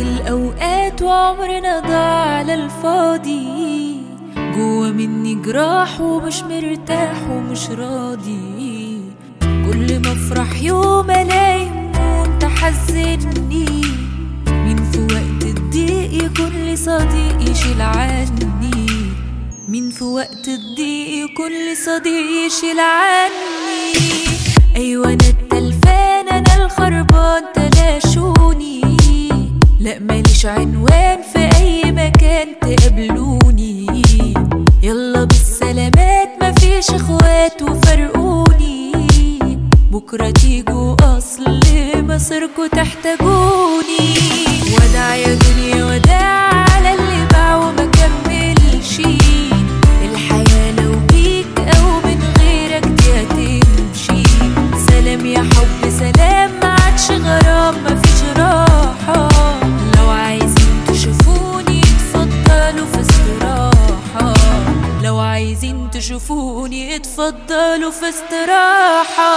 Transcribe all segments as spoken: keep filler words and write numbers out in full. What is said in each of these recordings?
الأوقات وعمرنا ضاع على الفاضي، جوا مني جراح ومش مرتاح ومش راضي. كل ما افرح يوم الاقي هموم تحزني، مين في وقت الضيق يكون لي صديق يشيل عني، مين في وقت الضيق يكون لي صديق يشيل عني. ايوه انا التلفان انا الخربان تلاشوني، لا ماليش عنوان في اي مكان تقابلوني. يلا بالسلامات مفيش اخوات وفرقوني، بكرة تيجوا اصل مصيركوا تحتاجوني. وداع يا دنيا وداع على اللي باع وما كملش، الحياة لو بيك او من غيرك دي هتمشي. سلام يا حب سلام معادش غرام مفيش راحة، لو عايزين تشوفوني اتفضلوا في استراحة، لو عايزين تشوفوني اتفضلوا في استراحة.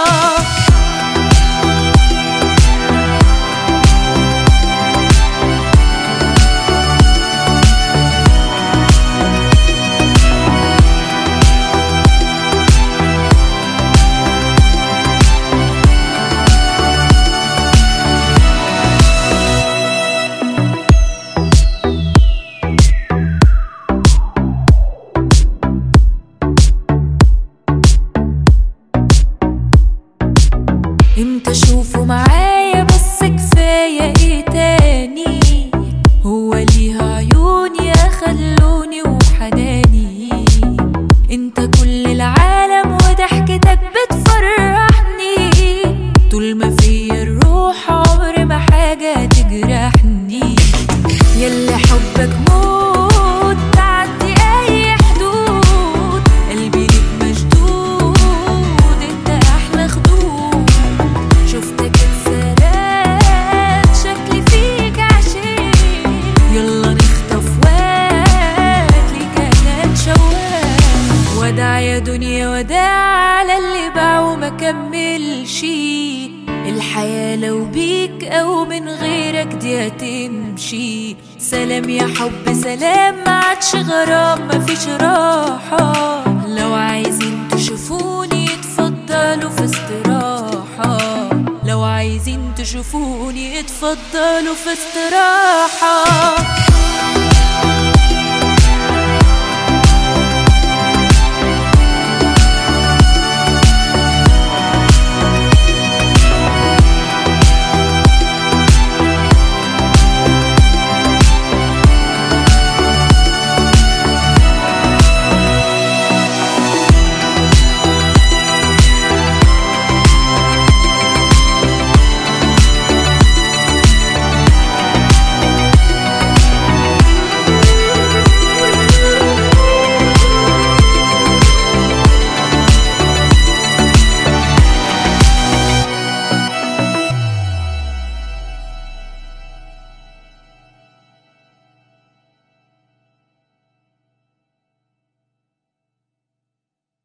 امتى اشوفه معايا بس كفاية ايه تاني، هو ليها عيون يا خلوني وحناني. انت كل العالم وضحكتك بتفرحني، طول ما فيا الروح عمر ما حاجة تجرحني. ياللي حبك موت تعدي اي حدود، قلبي ليك مشدود انت احلى خدود. شفتك اتسرقت شكلي فيك عشيق، يلا نخطف وقت ليك انا اتشوق. وداع يا دنيا وداع على اللي باع وما كملش، الحياة لو بيك او من غيرك دي هتمشي. سلام يا حب سلام معادش غرام مفيش راحة، لو عايزين تشوفوني اتفضلوا في استراحة، لو عايزين تشوفوني اتفضلوا في استراحة.